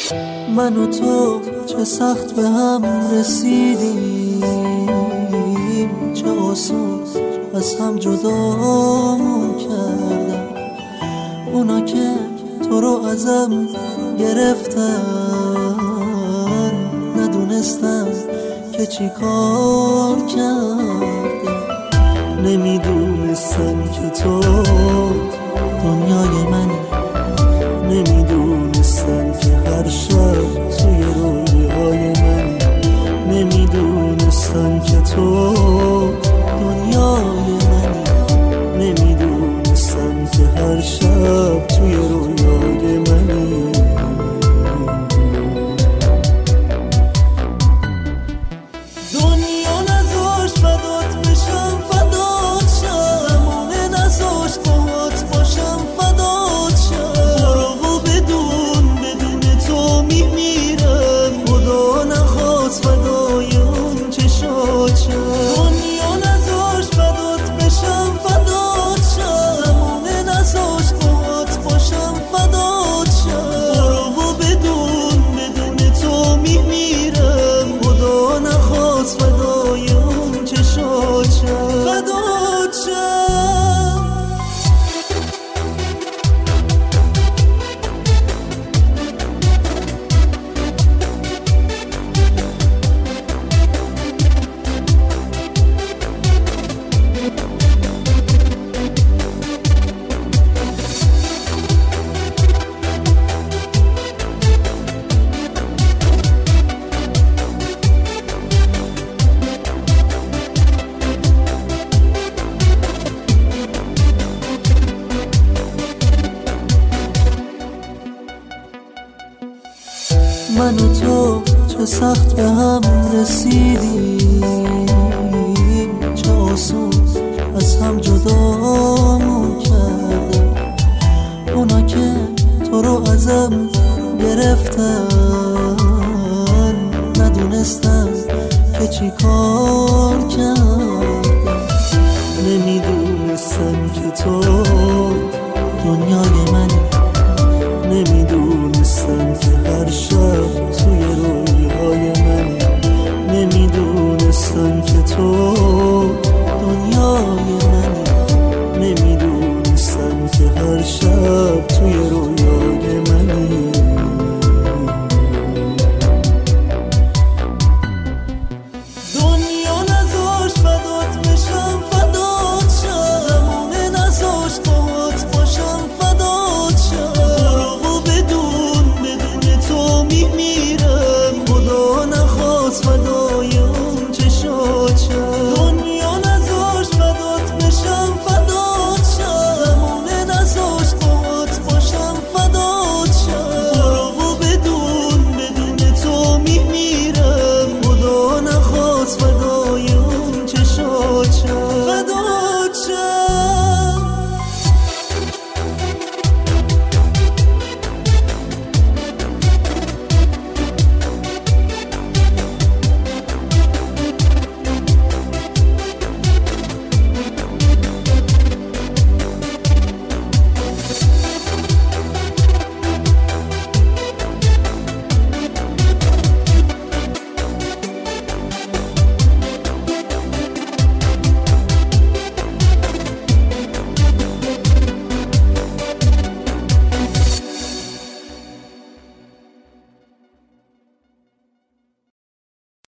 من و تو چه سخت به هم رسیدیم، چه آسون از هم جدامون کردن. اونا که تو رو ازم گرفتن، ندونستم که چی کار کردم. نمیدونستم که تو دنیای منی، نمیدونستم که هر شب توی رویای منی، نمیدونستم که تو دنیای منی، نمیدونستم که هر شب توی رویای منی. دنیا نذاشت فدات بشم، فدات شم، زمانه نذاشت باهات باشم، فدات شم. برو و بدون تو میمیرم، خدا نخواست فدای اون چشات شم. دنیا نذاشت فدات بشم، فدات شم، زمانه نذاشت باهات باشم، فدات شم. برو و بدون تو میمیرم، خدا نخواست فدای اون چشات شم، فدات شم. من و تو چه سخت به هم رسیدیم، چه آسون از هم جدامون کردن. اونا که تو رو ازم گرفتن، ندونستم که چی کار کردم. نمیدونستم که تو دنیای منی، نمیدونستم که هر شب توی رویای منی، نمیدونستم که تو دنیای منی، نمیدونستم که هر شب توی رویای منی. دنیا نذاشت فدات بشم، فدات شم، زمانه نذاشت باهات باشم، فدات شم. برو و بدون تو میمیرم،